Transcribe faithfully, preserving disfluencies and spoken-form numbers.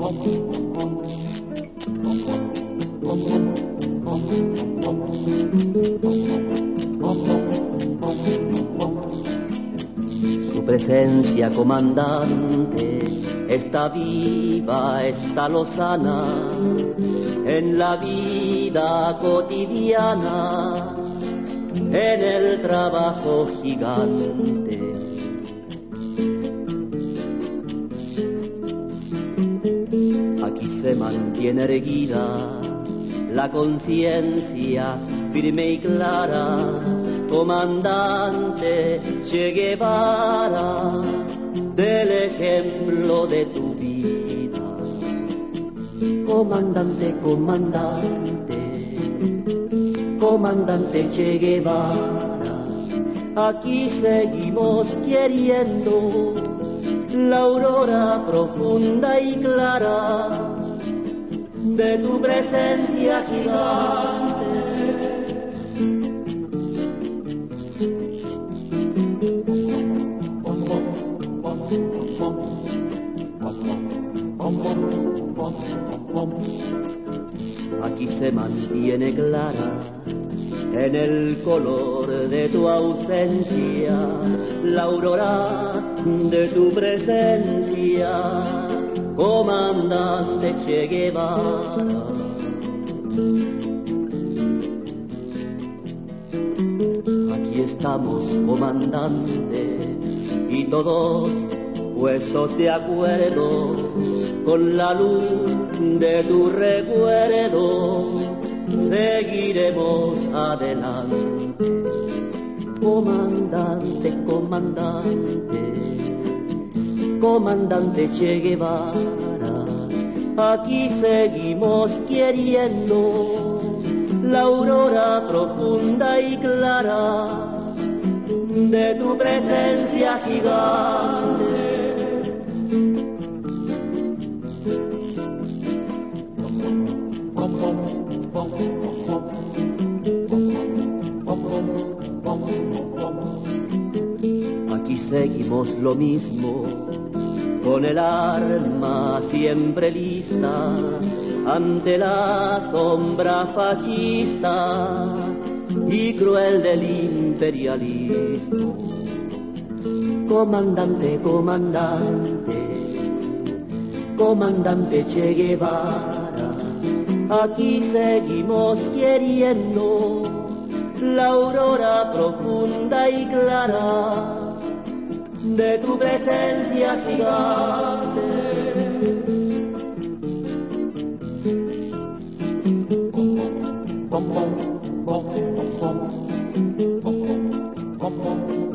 Su presencia, comandante, está viva, está lozana en la vida cotidiana, en el trabajo gigante. Aquí se mantiene erguida la conciencia firme y clara, comandante Che Guevara, del ejemplo de tu vida. Comandante, comandante, comandante Che Guevara, aquí seguimos queriendo la aurora profunda y clara de tu presencia gigante. Aquí se mantiene clara en el color de tu ausencia la aurora de tu presencia, comandante Che Guevara. Aquí estamos, comandante, y todos puestos de acuerdo con la luz de tu recuerdo, seguiremos adelante. Comandante, comandante, comandante Che Guevara, aquí seguimos queriendo la aurora profunda y clara de tu presencia gigante. Aquí seguimos lo mismo, con el arma siempre lista ante la sombra fascista y cruel del imperialismo. Comandante, comandante, comandante Che Guevara, aquí seguimos queriendo la aurora profunda y clara de tu presencia gigante. Bom, bom, bom, bom, bom, bom, bom, bom, bom.